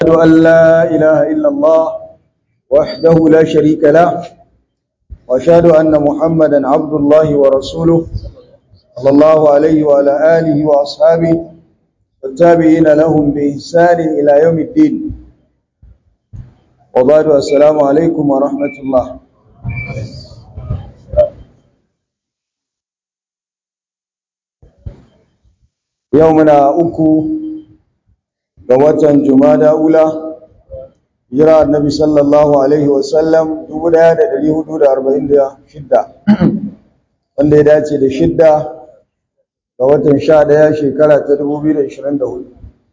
أشهد أن لا إله إلا الله وحده لا شريك له وأشهد أن محمدا عبد الله ورسوله صلى الله عليه وعلى آله وأصحابه والتابعين لهم بإحسان إلى يوم الدين. وبعد السلام عليكم ورحمة الله. يومنا أكو قوة جمادى أولى jira annabi sallallahu alaihi wasallam 1446 wanda ya dace da shidda ga watan 11 shekara ta 2024.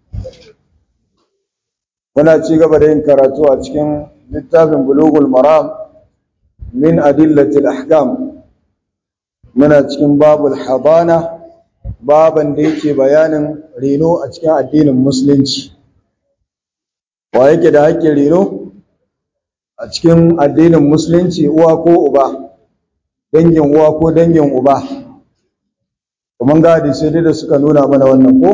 muna ci gaba da yin karatu a cikin littafin bulughul maram min adillatil ahkam. muna cikin babul habana, baban da yake bayanin reno a cikin addinin musulunci. wa yake da haƙƙin reno a cikin addinin musulunci? uwa ko uba, dangin uwa ko dangin uba. kuma ga hadisi da suka nuna mana wannan ko.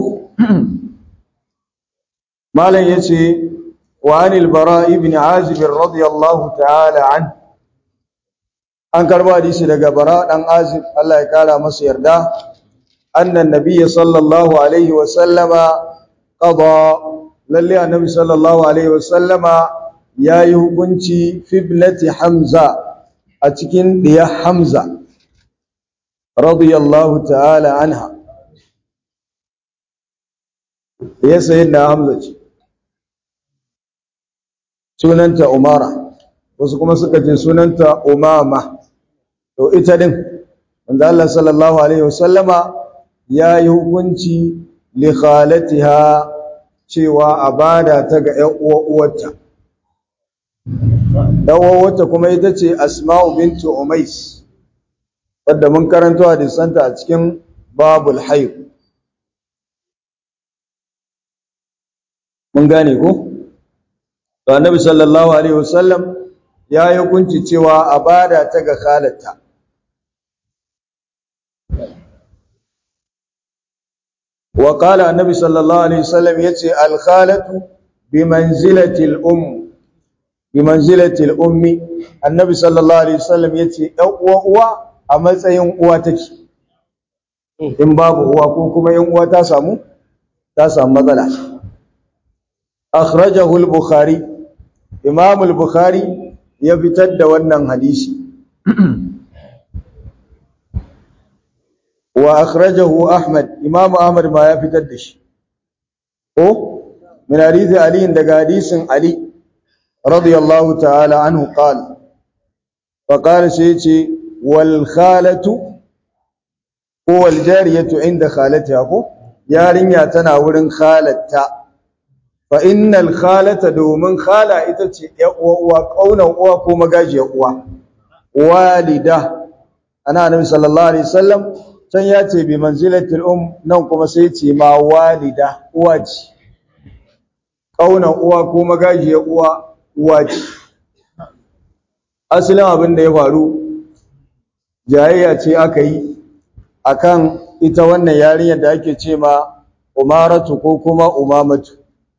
malam yace wa anil bara ibn azib radiyallahu ta'ala an karba hadisi daga bara dan azib, Allah ya kara masa yarda, annan nabiyyi sallallahu alaihi wa sallama qada, lalle annabi sallallahu alaihi wasallama yayi hukunci fi ibnati hamza, a cikin diya hamza radiyallahu ta'ala anha. ya sayyidina hamza ce, sunanta umara, wasu kuma suka ce sunanta umama. to ita din wanda Allah sallallahu alaihi wasallama yayi hukunci li khalatiha, cewa a bada ta ga ‘yan uwarta. ‘yan uwarta kuma ita ce Asma'u bintu Umais, wadda mun karanto hadisanta a cikin babul hayd. mun gane ko? to annabi sallallahu alaihi wasallam ya yi hukunci cewa a bada ta ga khalata. وقال النبي صلى الله عليه وسلم يتي الخالة بمنزلة الأم. النبي صلى الله عليه وسلم يتي uwa a matsayin uwa take. in babu uwa ko kuma in uwa ta samu matsala. akhrajahu al-bukhari, imam al-bukhari ya fitar da wannan hadisi. wa akhrajahu ahmad, imam ahmad ma ya fitar da shi ko min hadisi ali, daga hadisin ali radiyallahu ta'ala anhu qala, fa qala sayti wal khalatu wal jariyatu inda khalatiha, ko yarinya tana wurin khalatta. fa innal khalata, domin khala ita ce ya uwa, kaunan uwa ko magajiyar uwa. walida, ana annabi sallallahu alaihi wasallam can ya ce bi manzilatil nan kuma sai ce ma walida, uwa ce. ƙaunar uwa ko magajiyar uwa ce. asalin abin da ya faru, jayayya ce aka yi akan ita wannan yarinyar da ake ce ma umaratu ko kuma umamatu.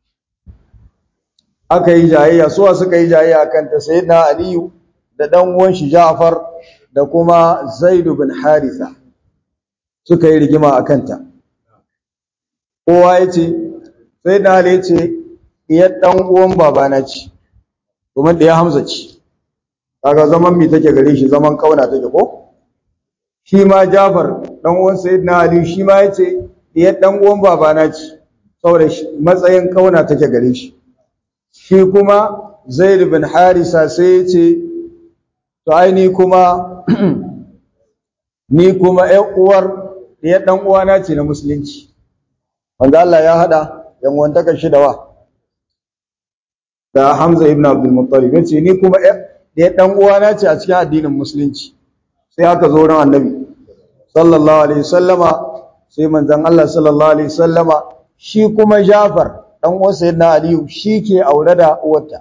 aka yi jayayya, suwa suka yi jayayya akan ta? sayyidina aliyu da dan uwan shi ja'far da kuma zaid bin haritha suka yi rigima a kanta. kowa ya ce, sai da ya ce ɗiyar ɗan uwan babana ce, kuma ɗaya hamza ce. kaga zaman mi take gare shi, zaman kauna take ko? shi ma jafar ɗan uwan sayyidina ali, shi ma ya ce ɗiyar ɗan uwan babana ce, saboda matsayin kauna take gare shi. shi kuma zaid bin harisa sai ya ce to ai ni kuma ƴan uwar ɗaya ɗan uwana ce na musulunci, wanda Allah ya haɗa yan uwantakar shi da Hamza ibn Abdul Muttalib. yace ni kuma ɗaya ɗan uwana ce a cikin addinin musulunci. sai aka zo wurin Annabi sallallahu alaihi wasallama, sai manzon Allah sallallahu alaihi wasallama, shi kuma Jafar dan uwan sayyidina Aliyu shi ke aure da uwarta.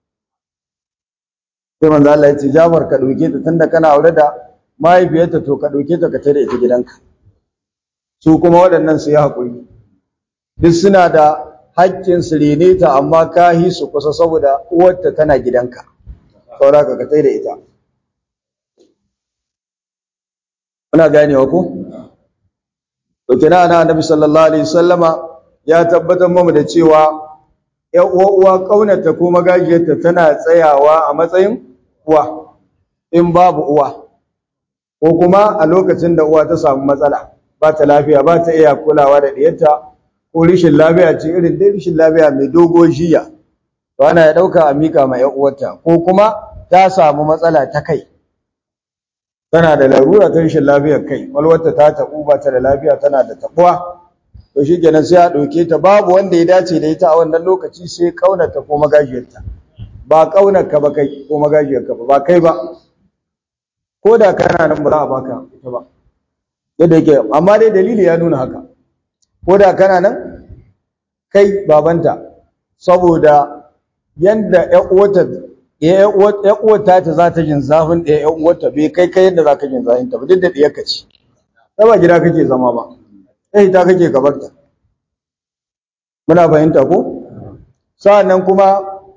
sai manzon Allah ya ce Jafar, ka dauke ta, tunda kana aure da mahaifiyarta, to ka dauke ta ka tare ita gidanka. su kuma waɗannan su yi haƙuri, duk suna da haƙƙin su rene ta amma ka hi su kusa saboda uwarta tana gidanka saboda ka tai da ita. Muna ganewa ko? To kina na Annabi sallallahu alaihi wasallama ya tabbatar mu da cewa ƴan uwa kaunarta ko magajiyarta tana tsayawa a matsayin uwa in babu uwa ko kuma a lokacin da uwa ta samu matsala ba ta lafiya ba ta iya kulawa da diyarta ko rishin lafiya ce irin dai rishin lafiya mai dogon jiya to ana ya dauka a mika ma ƴan uwarta ko kuma ta samu matsala ta kai tana da larura ta rishin lafiyar kai walwarta ta tabu ba ta da lafiya tana da tabuwa to shikenan sai a dauke ta babu wanda ya dace da ita a wannan lokaci sai kaunarta ko magajiyarta ba kaunarka ba kai ko magajiyarka ba kai ba ko da kana nan ba za a baka ita ba yadda yake amma dai dalili ya nuna haka ko da kana nan kai babanta saboda yanda ƴan uwata ta za ta jin zafin ɗaya ƴan uwarta bai kai yadda za ka jin zafin ta ba duk da ɗiyarka ce ta ba gida kake zama ba sai ta kake kabarta muna fahimta ko sa'annan kuma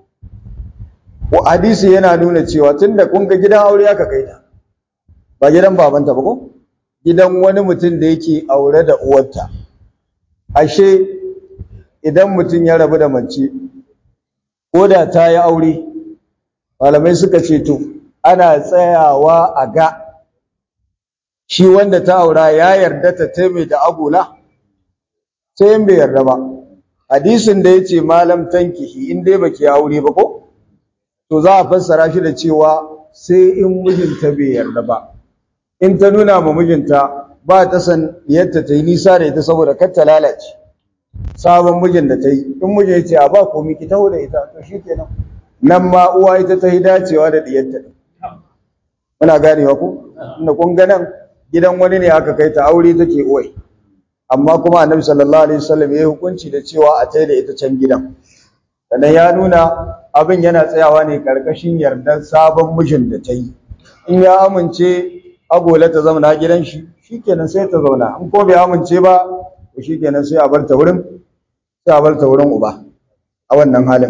hadisi yana nuna cewa tunda kun ga gidan aure aka kai ta ba gidan babanta ba ko gidan wani mutum da yake aure da uwarta ashe idan mutum ya rabu da mace ko da ta yi aure malamai suka ce to ana tsayawa a ga shi wanda ta aura ya yarda ta taime da agula sai in bai yarda ba hadisin da yace malam tankihi in dai baki aure ba ko to za a fassara shi da cewa sai in mijinta bai yarda ba in ta nuna ma mijinta ba ta san yadda ta yi nisa da ita saboda kar ta lalace sabon mijin da ta yi in mijin ya ce a ba komai ki taho da ita to shikenan nan ma uwa ita ta yi dacewa da diyarta muna ganewa ku inda kun ga nan gidan wani ne aka kai ta aure take uwai amma kuma annabi sallallahu alaihi wasallam ya yi hukunci da cewa a tai da ita can gidan sannan ya nuna abin yana tsayawa ne karkashin yardar sabon mijin da ta yi in ya amince agola ta zauna gidan shi shikenan sai ta zauna in ko bai amince ba to shikenan sai a bar ta wurin uba a wannan halin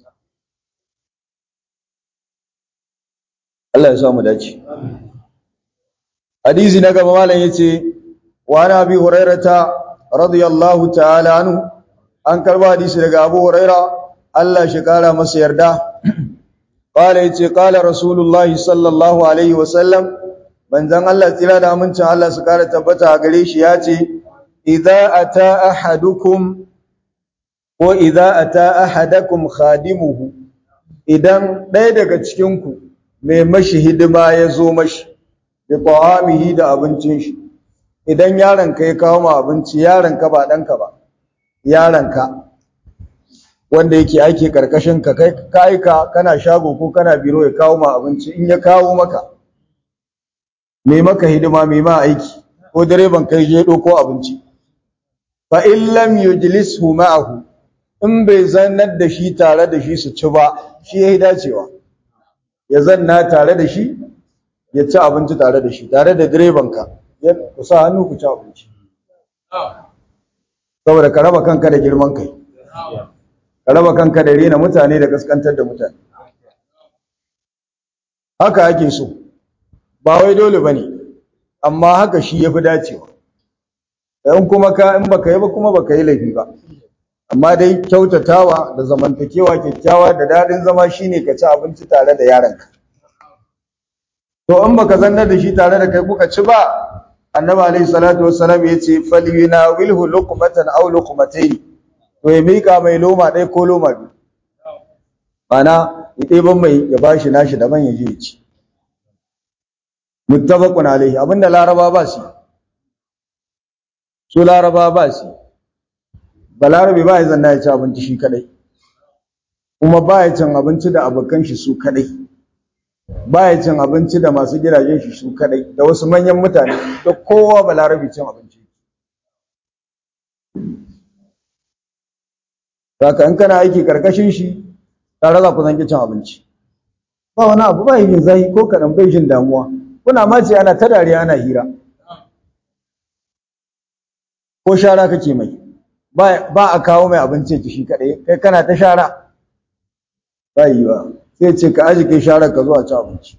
Allah ya sa mu dace hadisi na gaba malam yace wa ana bi hurairata radiyallahu ta'ala anhu an karba hadisi daga Abu Huraira Allah shi kara masa yarda qala yace qala rasulullahi sallallahu alaihi wasallam manzon Allah tsira da amincin Allah su kara tabbata a gare shi yace idza ata ahadukum ko idza ata ahadakum khadimuhu idan ɗaya daga cikin ku mai mashi hidima ya zo mashi bi ta'amihi da abincin shi idan yaronka ya kawo ma abinci yaronka ba ɗanka ba yaronka wanda yake aiki karkashin ka kai ka aika kana shago ko kana biro ya kawo ma abinci in ya kawo maka mai maka hidima mai ma aiki ko direban kai je ɗauko abinci fa in lam yujlishu ma'ahu in bai zannar da shi tare da shi su ci ba shi yayi dacewa ya zanna tare da shi ya ci abinci tare da shi tare da direbanka ya kusa hannu ku ci abinci saboda ka raba kanka da girman kai ka raba kanka da rena mutane da kaskantar da mutane haka ake so ba wai dole bane amma haka shi yafi dacewa in kuma in baka yi ba kuma baka yi laifi ba amma dai kyautatawa da zamantakewa kyakkyawa da dadin zama shine ka ci abinci tare da yaranka to in baka zannar da shi tare da kai kuka ci ba annabi alayhi salatu wassalam yace falyunawilhu luqmatan aw luqmatayn to ya mika mai loma ɗaya ko loma biyu mana ya ɗeban mai ya bashi nashi daban ya je ya ci muttafaqun alayhi abinda laraba ba su laraba ba su balarabe ba ya zanna ya ci abinci shi kadai kuma ba ya cin abinci da abokan shi su kadai ba ya cin abinci da masu gidajen shi su kadai da wasu manyan mutane da kowa balarabe cin abinci saka in kana aiki karkashin shi tare za ku zanki cin abinci ba wani abu ba yin zahi ko kaɗan bai jin damuwa kuna ma ce ana ta dariya ana hira ko shara kake mai ba a kawo mai abinci shi kadai kai kana ta shara ba yi ba sai ce ka aji kai shara ka zo a ci abinci.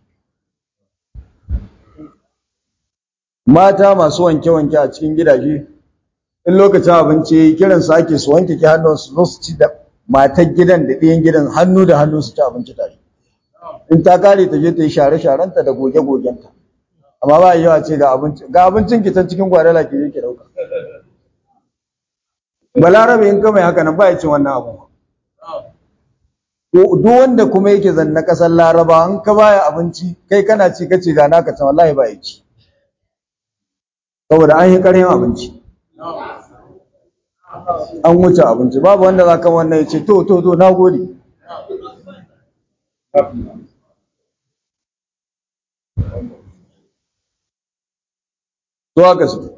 Mata masu wanke-wanke a cikin gidaje in lokacin abinci kiran su ake su wanke ki hannun su zo su ci da matar gidan da ɗiyan gidan hannu da hannu su ci abinci tare. In ta kare ta je ta yi share-sharenta da goge-gogenta. Amma ba yawa ce ga abincin ki can cikin gwadala ki je ki dauka. Balarabe in ka mai haka nan ba ya cin wannan abu. Duk wanda kuma yake zanna kasar Laraba in ka baya abinci kai kana ci kace ga naka can wallahi ba ya ci. Saboda an yi ƙarhin abinci. An wuce abinci babu wanda za ka wannan ya ce to na gode. To haka su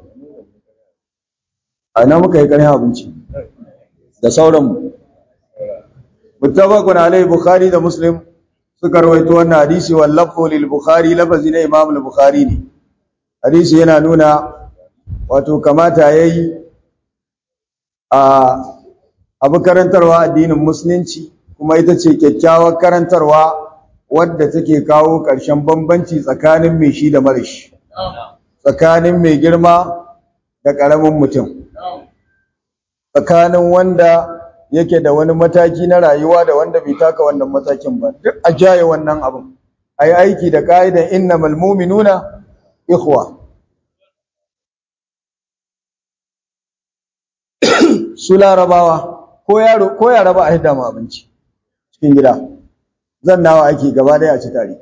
a ina muka yi ƙarhin abinci da sauranmu. Muttafaqun alaihi Bukhari da Muslim suka rawaito wannan hadisi wal lafzu lil Bukhari lafazi na Imam al-Bukhari ne. Hadisi yana nuna wato kamata yayi abu karantarwa addinin musulunci kuma ita ce kyakkyawar karantarwa wadda take kawo ƙarshen bambanci tsakanin mai shi da marashi, tsakanin mai girma da ƙaramin mutum, tsakanin wanda yake da wani mataki na rayuwa da wanda bai taka wannan matakin ba, duk a jaye wannan abin a yi aiki da ƙa'idan innamal mu'minuna ikhwa. Su larabawa ko yara ba a hidda ma abinci cikin gida zan nawa ake gaba daya a ci tare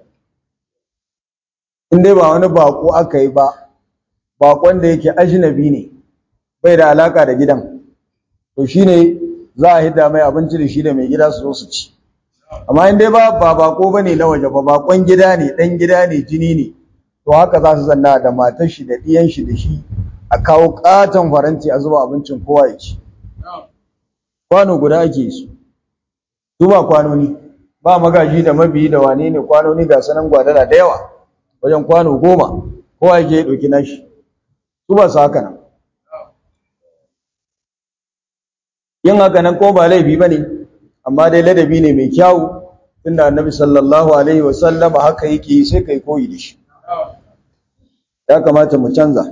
in dai ba wani bako aka yi ba, bakon da yake ajnabi ne bai da alaka da gidan to shine za a hidda mai abinci da shi da mai gida su zo su ci. Amma in dai ba bako bane na waje ba, bakon gida ne, dan gida ne, jini ne, to haka za su zanna da matar shi da ɗiyan shi da shi a kawo katon faranti a zuba abincin kowa ya ci. Kwano guda ake su ba kwanoni, ba magaji da mabiyi da wane ne, kwanoni ga sanan gwadala da yawa wajen kwano 10 kowa yake ya ɗauki nashi, su ba su haka nan. Yin haka nan ko ba laifi ba ne, amma dai ladabi ne mai kyawu tunda annabi sallallahu alaihi wasallama haka yake yi sai kai koyi da shi. Ya kamata mu canza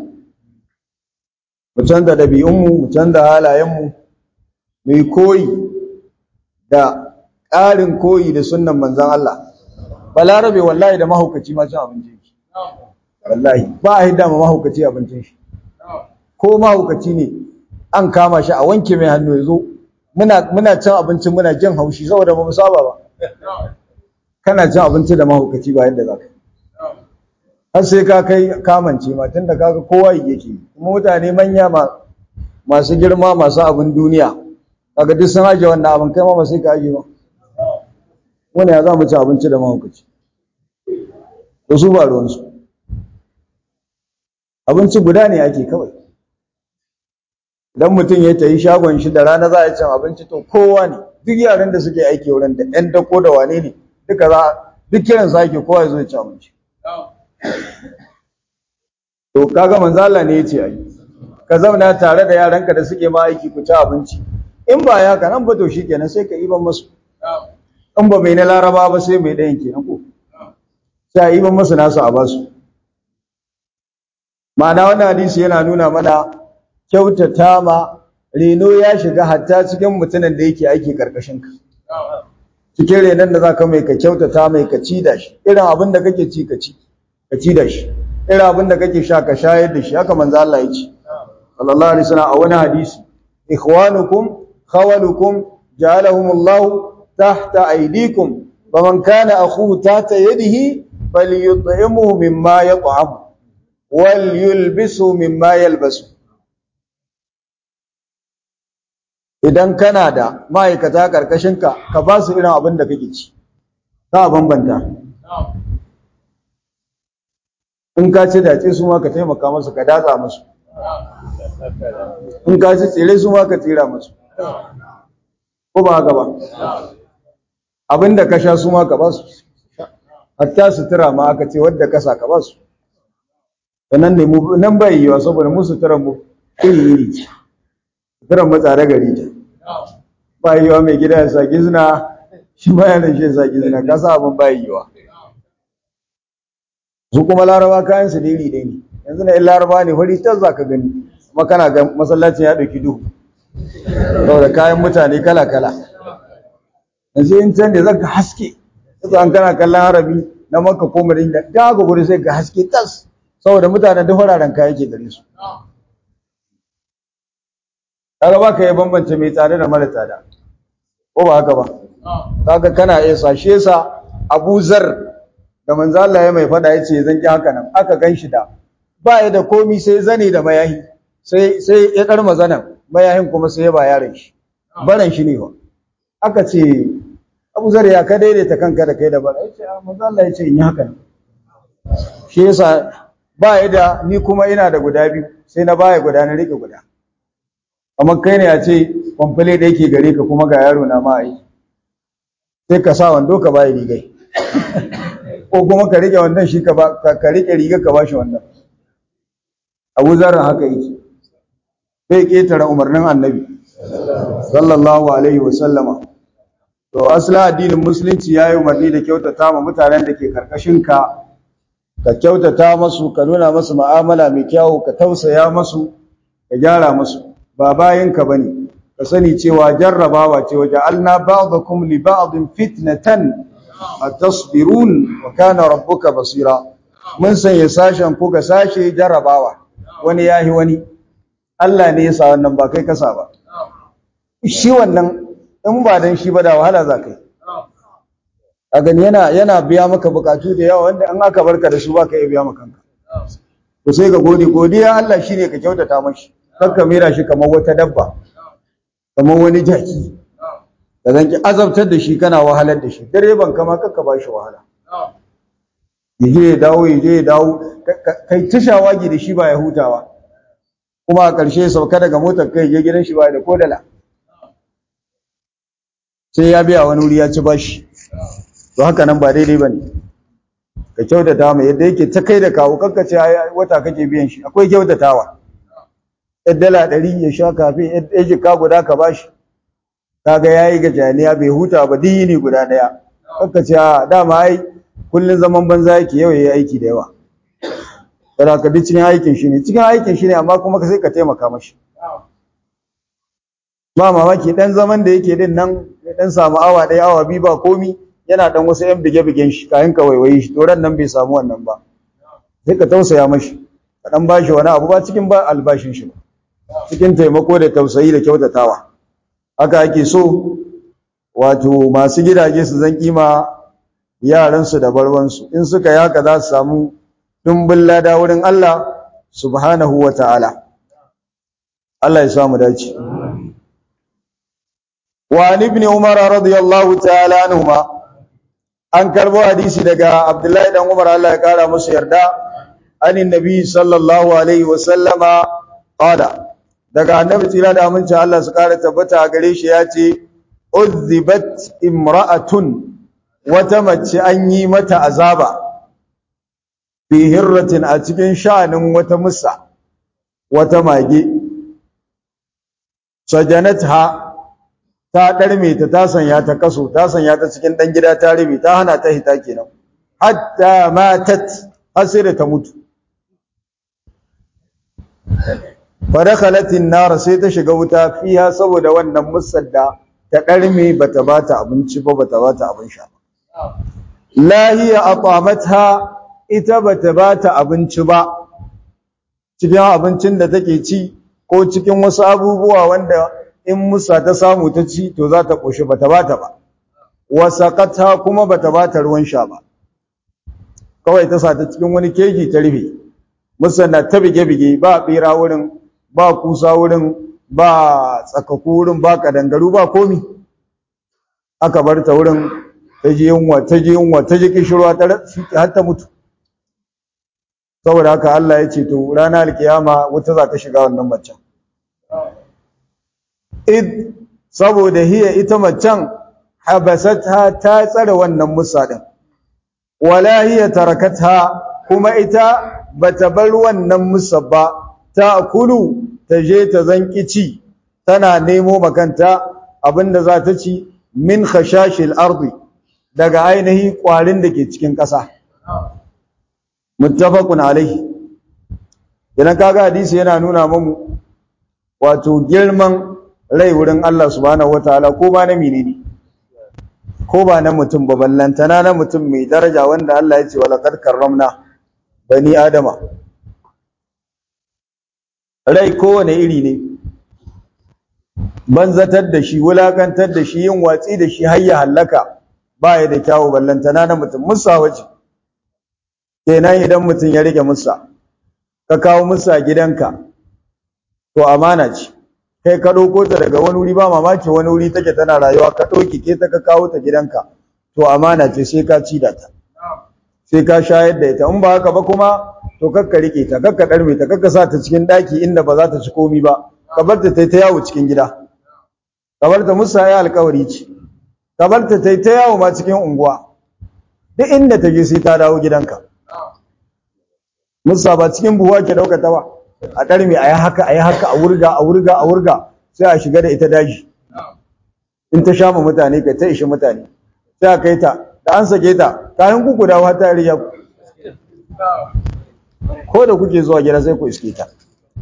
ɗabi'unmu, mu canza halayenmu, mu yi koyi da ƙarin koyi da sunnan manzan Allah. Balarabe wallahi da mahaukaci ma cin abincin shi. Wallahi ba a hidda ma mahaukaci abincin shi. Ko mahaukaci ne an kama shi a wanke mai hannu ya zo muna cin abincin muna jin haushi saboda ba mu saba ba. Kana cin abinci da mahaukaci ba yadda za ka har sai ka kai kamance ma tunda kaga kowa yake kuma mutane manya masu girma masu abin duniya kaga duk sun aje wannan abin kai ma ba sai ka aje ba. Wani ya za mu ci abinci da mahaukaci to su ba ruwansu, abinci guda ne ake kawai. Idan mutum ya tayi shagon shi da rana za a cin abinci to kowa ne duk yaran da suke aiki wurin da ɗan dako da wane ne duk kiran sa ake kowa ya zo ya ci abinci. To kaga manzo Allah ne yace ai ka zauna tare da yaranka da suke ma aiki ku ci abinci, in ba ya nan ba to shikenan sai ka iban musu, in ba mai na Laraba ba sai mai ɗayan kenan ko sai iban musu nasu a basu. Ma'ana wannan hadisi yana nuna mana kyautata ma reno ya shiga hatta cikin mutumin da yake aiki karkashin ka. Cikin renon da zaka mai ka kyautata mai ka ci da shi, irin abin da kake ci ka ci da shi, irin abin da kake sha ka shayar da shi, haka manzo Allah ya ce sallallahu alaihi wasallam a wani hadisi ikhwanukum khawalukum ja'alahumullahu tahta aydikum faman kana akhuhu tahta yadihi falyut'imhu mimma yat'am wal yulbisu mimma yalbasu. Idan kana da ma'aikata karkashinka ka ba su irin abin da kake ci, za a bambanta. In ka ci dace su ma ka taimaka musu ka datsa musu, in ka ci tsire su ma ka tsira musu, ko ba haka ba? Abin da ka sha su ma ka ba su, hatta sutura ma aka ce wadda ka sa ka ba su. Nan bai yiwa saboda mu sutura mu iri-iri ce. suturan matsare gari ta ba yiwa mai gida ya sa gizna shi ba yaran shi ya sa gizna ka sa abin ba yiwa su kuma laraba kayan su diri dai ne yanzu na in laraba ne fari tas za ka gani kuma kana ga masallacin ya ɗauki duhu saboda kayan mutane kala kala yanzu in can da zaka haske yanzu an kana kallon harabi na Makka ko Madina da ga guri sai ga haske tas saboda mutanen da fararen kaya ke gare su kaga ba ka yi bambance mai tsada da mara tsada ko ba haka ba kaga kana iya sashe sa Abu Zar da manzo Allah ya mai fada yace zan ki haka nan aka ganshi da ba ya da komi sai zane da mayahi sai ya dar mazanan mayahin kuma sai ya ba yaron shi baran shi ne ba aka ce Abu Zar ya ka daidaita kanka da kai da bara yace manzo Allah yace in yi haka nan shi yasa ba ya da ni kuma ina da guda biyu sai na baya guda na rike guda amma kai ne ya ce kwamfale da yake gare ka kuma ga yaro na ma aiki sai ka sa wando ka bayi rigai ko kuma ka rike wannan shi ka rike riga ka bashi wannan Abu Zar haka yake sai ketara umarnin Annabi sallallahu alaihi wasallama to asla addinin musulunci yayi umarni da kyautata ma mutanen da ke karkashin ka kyautata masu ka nuna masu mu'amala mai kyau ka tausaya masu ka gyara masu ba bayinka bane ka sani cewa jarrabawa ce waja'alna ba'dakum li ba'din fitnatan atasbirun wa kana rabbuka basira mun sanya sashen ku ga sashe jarrabawa wani yahi wani Allah ne ya sa wannan ba kai kasa ba shi wannan in ba dan shi ba da wahala za kai a gani yana biya maka bukatu da yawa wanda an aka barka da su ba ka iya biya maka kanka to sai ka godiya Allah shine ka kyautata mashi kakka mira shi kamar wata dabba kamar wani jaki da zan ki azabtar da shi kana wahalar da shi direban kama kakka ba shi wahala yaje ya dawo kai ta shawagi da shi ba ya hutawa kuma a ƙarshe sauka daga motar kai ya gidan shi ba da kodala sai ya biya wani wuri ya ci bashi to haka nan ba daidai bane ka kyautata mai yadda yake ta kai da kawo kakka ce wata kake biyan shi akwai kyautatawa dala 100 ya sha kafe ya jika guda ka bashi kaga yayi gajaniya bai huta ba dini guda daya kakka ce dama ai kullun zaman banza yake yau yayi aiki da yawa kada ka bi cikin aikin shi ne amma kuma sai ka taimaka mashi ba mamaki dan zaman da yake din nan dan samu awa ɗaya awa biyu ba komi yana dan wasu yan bige-bigen shi kayan ka waiwaye shi to ran nan bai samu wannan ba sai ka tausaya mashi ka dan bashi wani abu ba cikin ba albashin shi ba cikin taimako da tausayi da kyautatawa haka ake so wato masu gidaje su zan kima yaran su da barwansu in suka yi haka za su samu dumbin lada wurin Allah subhanahu wa ta'ala Allah ya samu dace وعن ابن عمر رضي الله تعالى عنهما an karbo hadisi daga Abdullahi dan Umar Allah ya kara musu yarda anin nabi sallallahu alaihi wasallama qala daga annabi tsira da aminci Allah su kara tabbata gare shi yace uzzibat imra'atun wata mace an yi mata azaba bi hirratin a cikin sha'anin wata musa wata mage sajanatha ta ɗarme ta sanya ta kaso ta sanya ta cikin ɗan gida ta rufe ta hana ta hita kenan hatta matat har ta mutu fadakhalatin nar sai ta shiga wuta fiha saboda wannan musadda ta ɗarme bata bata abinci ba bata bata abin sha ba la hiya atamatha ita bata bata abinci ba cikin abincin da take ci ko cikin wasu abubuwa wanda in musa ta samu ta ci to za ta ƙoshi ba ta ba ta ba wasaqata kuma ba ta ba ta ruwan sha ba kawai ta sa ta cikin wani keji ta rufe musa na ta bige-bige ba ɓera wurin ba kusa wurin ba tsakaku wurin ba kadangaru ba komi aka bar ta wurin ta ji yunwa ta ji kishirwa har ta mutu saboda haka Allah ya ce to ranar alkiyama wata za ta shiga wannan macen saboda hiya ita macen habasatha ta tsare wannan musa din wala hiya tarakatha kuma ita bata bar wannan musa ba ta kulu ta je ta zanki ci tana nemo makanta abinda za ta ci min khashashil ardi daga ainihi kwarin da ke cikin ƙasa muttafaqun alaihi. idan kaga hadisi yana nuna mamu wato girman rai wurin Allah subhanahu wataala ko ba na menene ko ba na mutum ba, ballantana na mutum mai daraja wanda Allah ya ce wa laqad karramna bani adama. Rai kowane iri ne, banzatar da shi, wulakantar da shi, yin watsi da shi har ya hallaka ba ya da kyawu, ballantana na mutum. Musa waje kenan idan mutum ya rike musa, ka kawo musa gidanka to amana ce, kai ka ɗauko ta daga wani wuri, ba mamaki wani wuri take tana rayuwa, ka ɗauki ke ta ka kawo ta gidanka to amana ce, sai ka ci da ta, sai ka shayar da ita. In ba haka ba kuma to kakka rike ta, kakka ɗarme ta, kakka sa ta cikin ɗaki inda ba za ta ci komi ba, ka bar ta ta yawo cikin gida, ka bar ta. musa ya alkawari ce, ka bar ta ta yawo ma cikin unguwa, duk inda ta je sai ta dawo gidanka. musa ba cikin buhuwa ke ɗauka ta ba, a ɗarme a yi haka a yi haka, a wurga a wurga a wurga, sai a shiga da ita daji. In ta sha ma mutane ka ta ishi mutane, sai a kai ta, da an sake ta kayan kuku dawo har ta riya ku, ko da kuke zuwa gida sai ku iske ta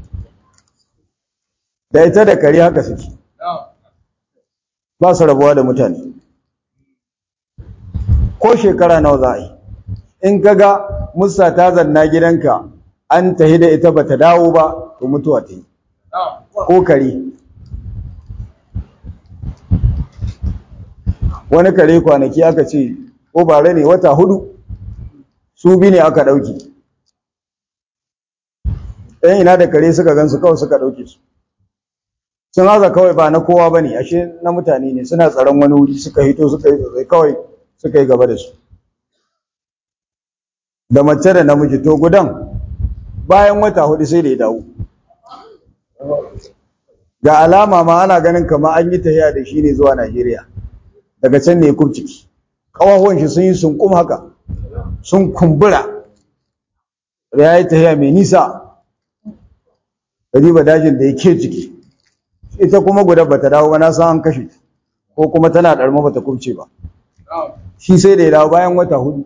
da ita da kare haka suke, ba su rabuwa da mutane ko shekara nawa za a yi. In kaga musa ta zanna gidanka an tahi da ita bata dawo ba to mutuwa ta yi, ko kare. Wani kare kwanaki aka ce ko bare ne, wata 4 su bi ne aka ɗauki. ɗan ina da kare suka gansu kawai suka ɗauke su, sun haza kawai ba na kowa ba ne, ashe na mutane ne, suna tsaron wani wuri, suka hito suka yi tsaye kawai suka yi gaba da su, da mace da namiji. To gudan bayan wata 4 sai da ya dawo, ga alama ma ana ganin kama an yi tahiya da shi ne zuwa Najeriya, daga can ne ya kubciki, ƙawahuwan shi sun yi sunkum haka, sun kumbura, ya yi tahiya mai nisa, riba dajin da ya ke ciki. Ita kuma guda bata dawo ba, na san an kashe, ko kuma tana ɗarma bata kubce ba. Shi sai da ya dawo bayan wata 4,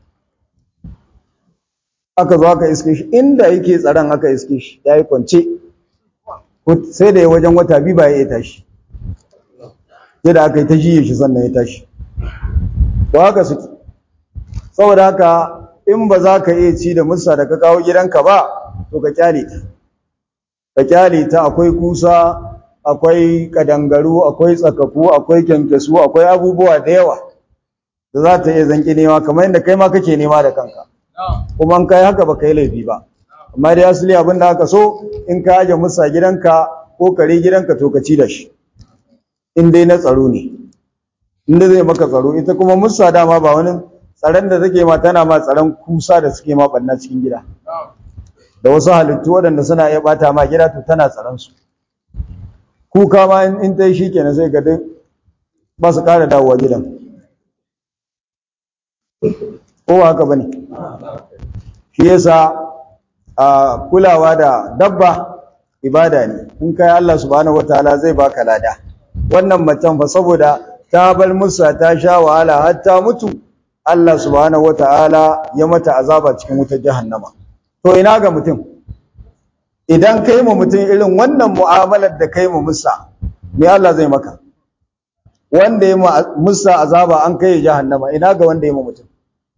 aka zo aka iske shi inda yake tsaron, aka iske shi ya yi kwance, sai da ya wajen wata 2 ba ya iya tashi, sai da aka yi ta jiye shi sannan ya tashi. To haka suke. Saboda haka in ba za ka iya ci da musa da ka kawo gidanka ba, to ka kyale ta, ka kyale ta. Akwai kusa, akwai kadangaru, akwai tsakaku, akwai kyankyasu, akwai abubuwa da yawa da za ta iya zanki nema, kamar yadda kai ma kake nema da kanka, kuma in kai haka ba kai laifi ba. Amma dai asali abin da aka so, in ka aje musa gidanka ko kare gidanka to ka ci da shi, in dai na tsaro ne, in dai zai maka tsaro. Ita kuma musa dama ba wani tsaron da take ma, tana ma tsaron kusa da suke ma ɓanna cikin gida, da wasu halittu waɗanda suna iya ɓata ma gida, to tana tsaron su. Kuka ma in ta yi shi kenan sai ga duk ba su ƙara dawowa gidan, ko haka ba ne? Shi yasa a kulawa da dabba ibada ne, in kai Allah subhanahu wataala zai baka lada. Wannan macen fa saboda ta bar musa ta sha wahala har ta mutu, Allah subhanahu wataala ya mata azaba cikin wutar jahannama. To ina ga mutum, idan kai mu mutum irin wannan mu'amalar da kai mu musa, me Allah zai maka? Wanda ya musa azaba an kai jahannama, ina ga wanda ya mu mutum?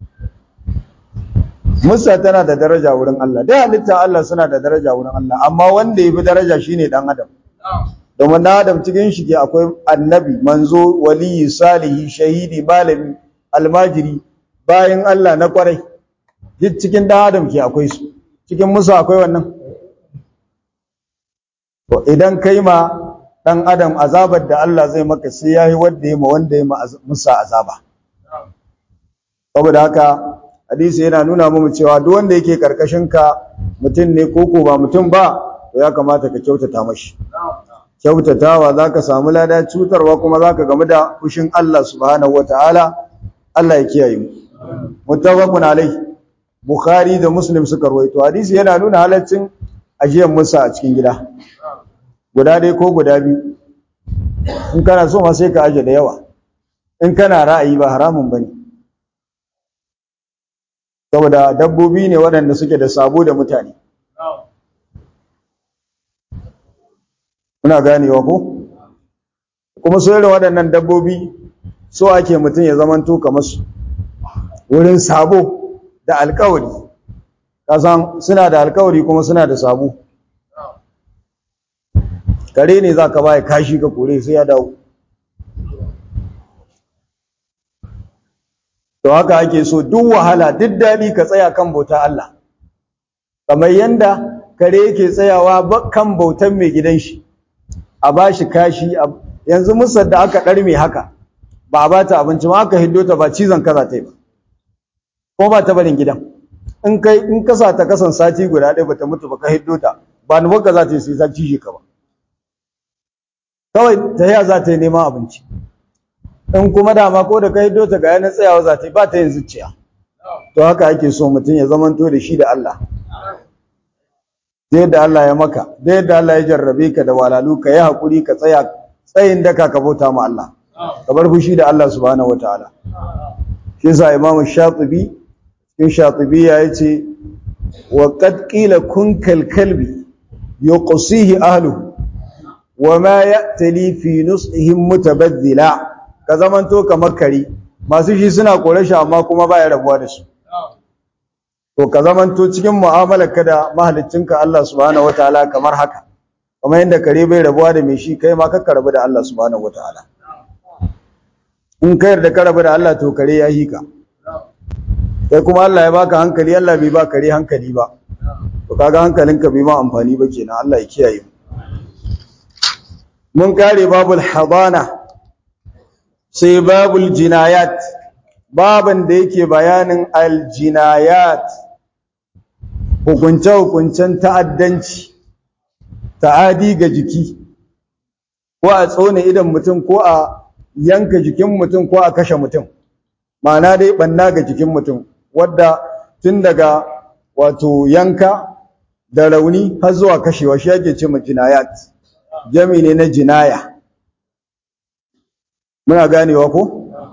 Musa tana da daraja wurin Allah, dai halitta Allah suna da daraja wurin Allah, amma wanda ya fi daraja shine dan adam. Domin dan adam cikin shi akwai annabi, manzo, waliyi, salihi, shahidi, malami, almajiri, bayan Allah na kwarai, duk cikin dan adam ke akwai su. Cikin Musa akwai wannan? To idan kai ma dan adam azabar da Allah zai maka sai yayi wanda ya ma wanda ya Musa azaba. Saboda haka hadisi yana nuna mu cewa duk wanda yake karkashin ka, mutum ne ko ba mutum ba, to ya kamata ka kyautata mashi. Kyautatawa zaka samu lada, cutarwa kuma zaka gamu da fushin Allah subhanahu wataala. Allah ya kiyaye mu. Muttafaqun alaihi, Bukhari da Muslim suka rawaito. Hadisi yana nuna halaccin ajiyar musa a cikin gida. guda ɗaya ko guda biyu, in kana so ma sai ka aje da yawa, in kana ra'ayi ba haramun ba ne, saboda dabbobi ne waɗanda suke da sabo da mutane. Muna ganewa ko? Kuma so irin waɗannan dabbobi so ake mutum ya zamanto kamar su wurin sabo da alkawari, kasan suna da alkawari kuma suna da sabo. Kare ne za ka baya kashi ka kore sai ya dawo. To haka ake so duk wahala duk daɗi ka tsaya kan bauta Allah, kamar yanda kare yake tsayawa kan bautan mai gidan shi, a ba shi kashi. Yanzu musar da aka ɗarme haka ba a ba ta abinci ma aka hiddo ta ba cizon kaza ta yi ba, ko ba ta barin gidan. In ka sa ta kasan sati guda ɗaya ba ta mutu ba ka hiddo ta, ba nubar ka za ta yi sai ta cije ka ba, kawai ta yi za ta yi neman abinci. In kuma dama ko da ka hiddo ta ga yanar tsayawa za ta yi, ba ta yin zuciya. To haka ake so mutum ya zamanto da shi da Allah, da yadda Allah ya maka, da yadda Allah ya jarrabe ka da walalu, ka yi haƙuri ka tsaya tsayin daka ka bauta ma Allah, ka bar fushi da Allah subhanahu wataala. Shi yasa Imam Shatibi cikin Shatibiyya yace wa qad qila kun kal kalbi yuqsihi ahluhu wa ma ya'tali fi nusihim mutabadhila. Ka zamanto kamar kare, masu shi suna kore shi amma kuma baya rabuwa da su. To ka zamanto cikin mu'amalarka da mahaliccinka Allah subhanahu wataala kamar haka, kamar yadda kare bai rabuwa da mai shi, kai ma kakka rabu da Allah subhanahu wataala. In ka yarda ka rabu da Allah to kare ya hika, sai kuma Allah ya baka hankali, Allah bai ba kare hankali ba, to kaga hankalinka bai ma amfani ba kenan. Allah ya kiyaye mu. Mun kare babul hadana, sai babul jinayat, baban da yake bayanin aljinayat, hukunce-hukuncen ta'addanci, ta'adi ga jiki, ko a tsone idan mutum, ko a yanka jikin mutum, ko a kashe mutum, ma'ana dai ɓanna ga jikin mutum, wadda tun daga wato yanka da rauni har zuwa kashewa shi ake ce ma jinayat, jami ne na jinaya. Muna ganewa ko?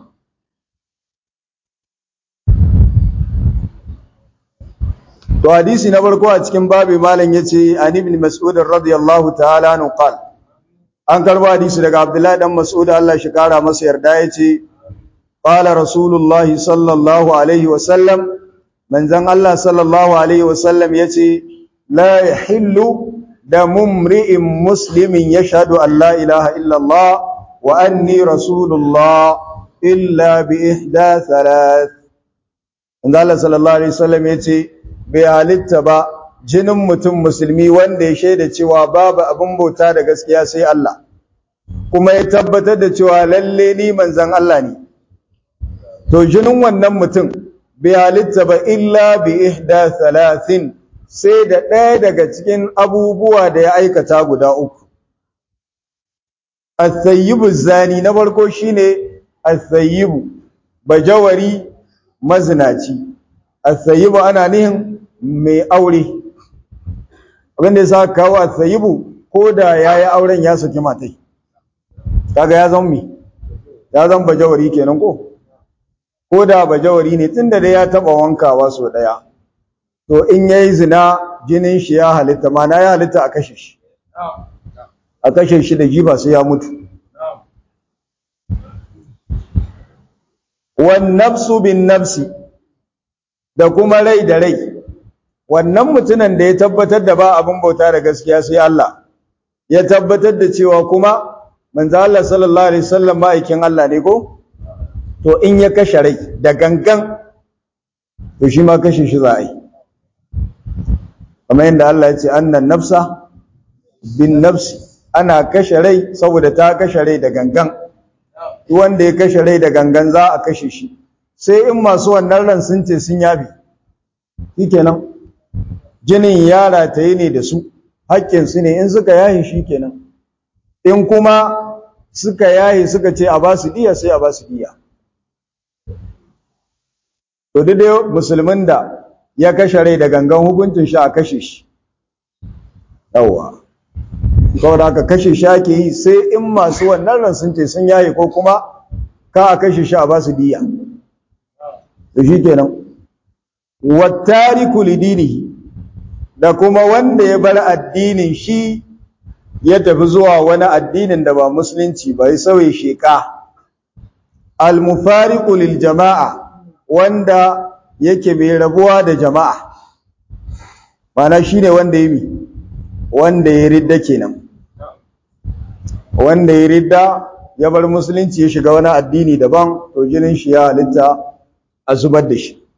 To hadisi na farko a cikin babu malam yace an ibn Mas'ud radiyallahu ta'ala anhu qala, an karba hadisi daga Abdullahi dan Mas'ud Allah shi kara masa yarda yace qala rasulullahi sallallahu alaihi wa sallam, manzon Allah sallallahu alaihi wa sallam yace la yahillu damu mri'in muslimin yashhadu an la ilaha illa Allah wa anni rasulullah illa bi ihda thalath. Manzon Allah sallallahu alaihi wa sallam yace bai halitta ba jinin mutum musulmi wanda ya shaida cewa babu abin bauta da gaskiya sai Allah, kuma ya tabbatar da cewa lalle ni manzon Allah ne, to jinin wannan mutum bai halitta ba illa bi ihda thalathin, sai da ɗaya daga cikin abubuwa da ya aikata guda uku. As-sayyibu zani, na farko shine as-sayyibu bajawari mazinaci. As-sayyibu ana nihin mai aure, abinda ya sa kawo as-sayyibu ko da yayi auren ya saki matai, kaga ya zama me, ya zama bajawari kenan ko da bajawari ne, tunda dai ya taba wankawa so daya, to in yayi zina jinin shi ya halitta, mana ya halitta a kashe shi, a kashe shi da jiba sai ya mutu. Wan nafsu bin nafsi, da kuma rai da rai, wannan mutumin da ya tabbatar da ba abin bauta da gaskiya sai Allah, ya tabbatar da cewa kuma manzo Allah sallallahu alaihi wasallam ma'aikin Allah ne ko, to in ya kashe rai da gangan, to shi ma kashe shi za a yi, kamar yadda Allah ya ce annan nafsa bin nafsi, ana kashe rai saboda ta kashe rai da gangan. Duk wanda ya kashe rai da gangan za a kashe shi, sai in masu wannan ran sun ce sun yabi, shikenan jinin ya rataye ne da su, haƙƙinsu ne, in suka yahi shikenan, in kuma suka yahi suka ce a ba su diya sai a ba su diya. To duk dai musulmin da ya kashe rai da gangan hukuncin shi a kashe shi, yawwa saboda haka kashe shi ake yi sai in masu wannan ran sun ce sun yaye ko kuma ka a kashe shi a ba su diya to shi kenan wattariku lidinihi da kuma wanda ya bar addinin shi ya tafi zuwa wani addinin da ba musulunci ba ya sauye sheka al-mufariqu lil jama'a wanda yake mai rabuwa da jama'a mana shine wanda ya ridda kenan wanda ya ridda ya bar musulunci ya shiga wani addini daban to jinin shi ya halitta a zubar da shi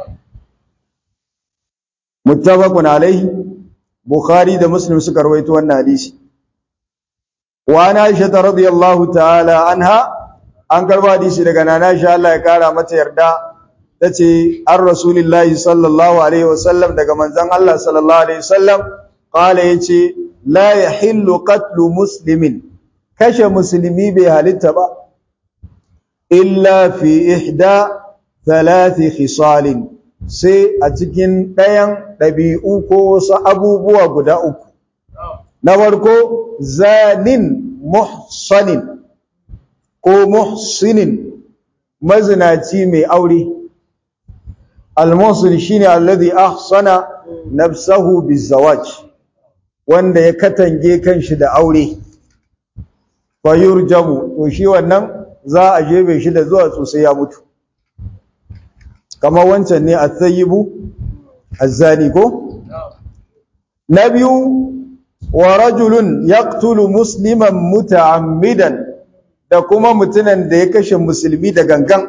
muttafaqun alaihi bukhari da muslim suka rawaito wannan hadisi wa ana aisha radhiyallahu ta'ala anha an karba hadisi daga nana Aisha Allah ya kara mata yarda tace ar rasulillahi sallallahu alaihi wasallam daga manzon Allah sallallahu alaihi wasallam qala yace la yahillu qatlu muslimin kashe musulmi bai halitta ba illa fi ihda thalathi khisalin sai a cikin ɗayan ɗabi'u ko wasu abubuwa guda uku na farko zanin muhsanin ko muhsinin mazinaci mai aure al-muhsin shine alladhi ahsana nafsahu bizawaj wanda ya katange kanshi da aure fayurjamu to shi wannan za a jebe shi da zuwa sosai ya mutu kamar wancan ne at-tayyibu az-zani ko na biyu wa rajulun yaqtulu musliman muta'ammidan da kuma mutunan da ya kashe musulmi da gangan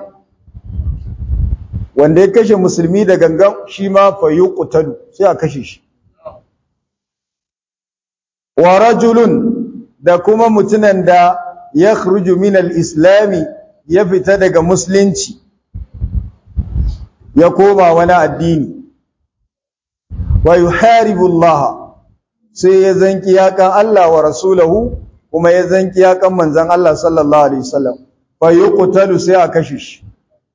wanda ya kashe musulmi da gangan shi ma fa yuqtalu sai a kashe shi wa rajulun da kuma mutunan da ya khruju min al-islami ya fita daga musulunci ya koma wani addini wa yuharibu Allah sai ya zanki yakan Allah wa rasulahu kuma ya zanki yakan manzon Allah sallallahu alaihi wasallam fa yuqtalu sai a kashe shi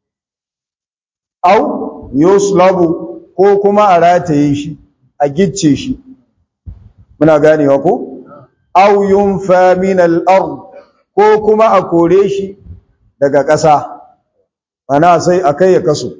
au yuslabu ko kuma a rataye shi a gicce shi muna ganewa ko au yunfa min al-ard ko kuma a kore shi daga ƙasa ana sai akai ya kaso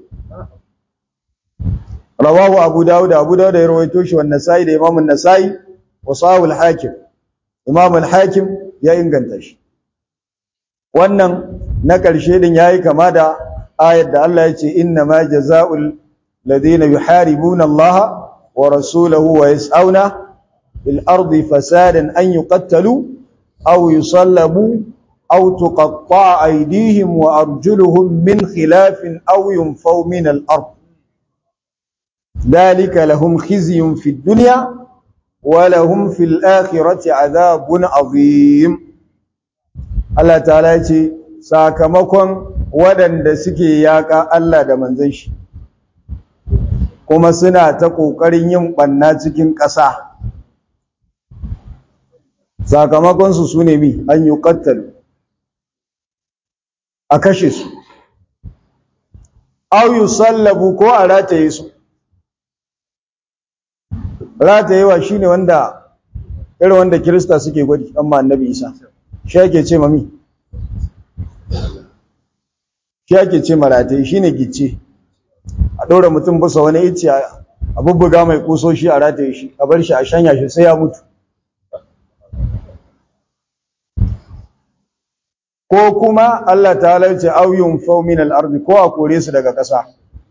rawahu abu dawud ya rawaito shi wannan nasai da imam an-nasai wa sahih al-hakim imam al-hakim ya inganta shi wannan na ƙarshe din yayi kama da ayat da Allah ya ce inna ma jazaa'ul ladina yuharibuna Allah wa rasulahu wa yas'auna fil ardi fasadan an yuqattalu aw yusallabu aw tuqatta'a aydihim wa arjuluhum min khilafin aw yunfaw min al-ard dhalika lahum khizyun fid dunya wa lahum fil akhirati adhabun adhim Allah ta'ala ya ce sakamakon waɗanda suke yaƙa Allah da manzon shi kuma suna ta ƙoƙarin yin ɓanna cikin ƙasa sakamakonsu su ne mi an yi ƙattalu a kashe su au yi sallabu ko a rataye su ratayewa shi ne wanda irin wanda kirista suke gwadi amma annabi isa shi ake ce mami shi ake ce marataye shi ne gicce a ɗora mutum bisa wani ice a bubbuga mai kusoshi a rataye shi a bar shi a shanya shi sai ya mutu ko kuma Allah ta halarci auyun faumin al'arzi ko a kore su daga ƙasa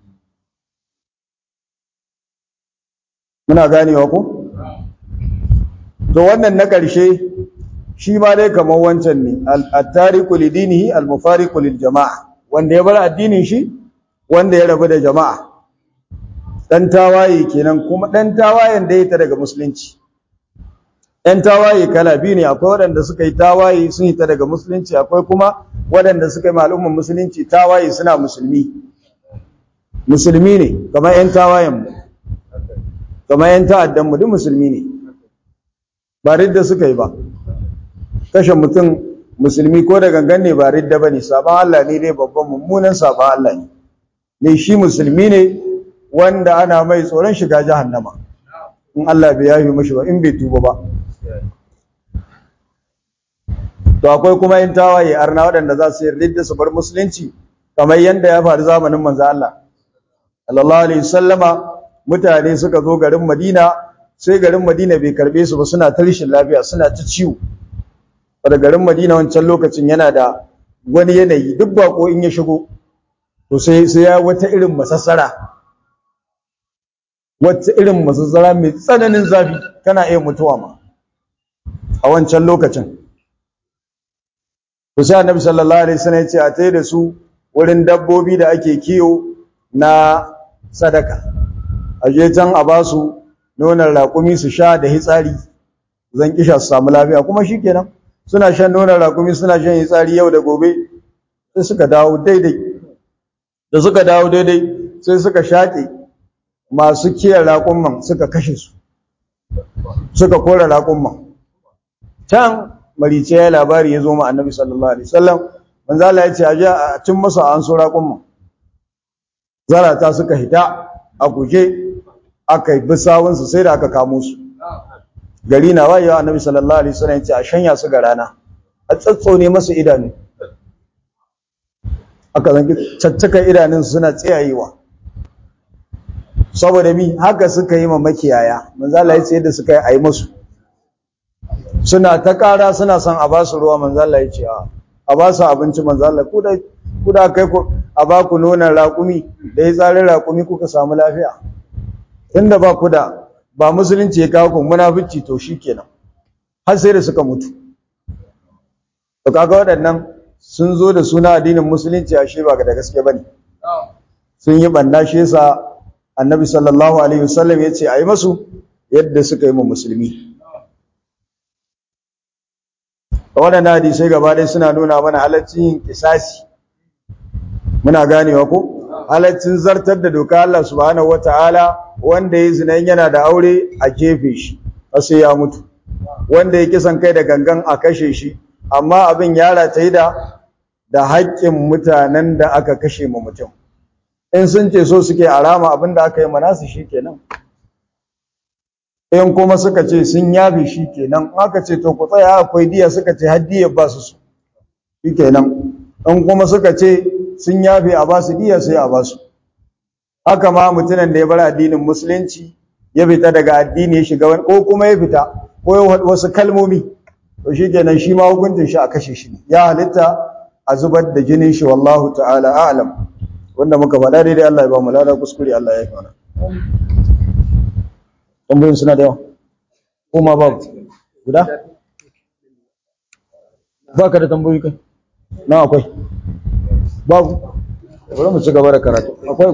muna ganewa ko? to wannan na ƙarshe shi ma dai kamar wancan ne al-tariqu lidinihi al-mufariqu lil jama'a wanda ya bar addinin shi wanda ya rabu da jama'a dan tawaye kenan kuma dan tawayen da yake daga musulunci dan tawaye kala biyu ne akwai waɗanda suka yi tawaye sun yi ta daga musulunci akwai kuma waɗanda suka yi malumman musulunci tawaye suna musulmi ne kamar yan tawayen mu kamar yan ta'addan mu duk musulmi ne ba ridda suka yi ba kashe mutum musulmi ko da gangan ne ba ridda bane saban Allah ne dai babban mummunan saban Allah ne mai shi musulmi ne wanda ana mai tsoron shiga jahannama in Allah bai yafi mashi ba in bai tuba ba to akwai kuma yin tawaye arna waɗanda za su yarda su bar musulunci kamar yadda ya faru zamanin manzo Allah sallallahu alaihi wasallama mutane suka zo garin Madina sai garin Madina bai karbe su ba suna ta rashin lafiya suna ta ciwo daga garin Madina wancan lokacin yana da wani yanayi duk bako in ya shigo to sai ya wata irin masassara mai tsananin zafi kana iya mutuwa ma a wancan lokacin to sai annabi sallallahu alaihi wasallam ya ce a tayi da su wurin dabbobi da ake kiyo na sadaka a je can a ba su nonon raƙumi su sha da hitsari zan kisha su samu lafiya kuma shikenan suna shan nonon raƙumi suna shan hitsari yau da gobe sai suka dawo daidai da suka dawo daidai sai suka shaƙe masu kiyar raƙumman suka kashe su suka kora raƙumman can marice ya labari ya zo ma annabi sallallahu alaihi wasallam manzo Allah ya ce a je a cin masa an so raƙumman zarata suka hita a guje aka yi bisawun su sai da aka kamo su gari na wayewa annabi sallallahu alaihi wasallam ya ce a shanya su ga rana a tsatsone masa idanu aka zangi caccaka idanun suna tsayayewa saboda mi haka suka yi ma makiyaya manzo Allah ya ce yadda suka yi ayi musu suna ta ƙara suna son a ba su ruwa manzo Allah ya ce a ba su abinci manzo Allah ku da kai ku a ba ku nonon raƙumi da ya tsarin raƙumi kuka samu lafiya tunda ba ku da ba musulunci ya kawo ku munafici to shikenan har sai da suka mutu to kaga waɗannan sun zo da suna addinin musulunci ashe ba da gaske bane sun yi banda shi yasa annabi sallallahu alaihi wasallam ya ce a yi masu yadda suka yi mu musulmi waɗannan hadisai gaba ɗaya suna nuna mana halaccin yin kisasi muna ganewa ko halaccin zartar da doka Allah subhanahu wataala wanda ya zina yana da aure a jefe shi sai ya mutu wanda ya kisan kai da gangan a kashe shi amma abin ya rataye da haƙƙin mutanen da aka kashe mu mutum in sun ce so suke arama abin da aka yi manasu shikenan in kuma suka ce sun yabe shikenan aka ce to ku tsaya akwai diya suka ce har diya ba su shikenan in kuma suka ce sun yabe a ba su diya sai a ba su haka ma mutumin da ya bar addinin musulunci ya fita daga addini ya shiga wani ko kuma ya fita ko ya wasu kalmomi to shikenan shi ma hukuncin shi a kashe shi ya halitta a zubar da jinin shi wallahu ta'ala a'lam wanda muka faɗa daidai Allah ya ba mu lada kuskure Allah ya yi mana tambayoyin suna da yawa ko ma babu guda ba ka da tambayoyi kai na akwai babu bari mu ci gaba da karatu akwai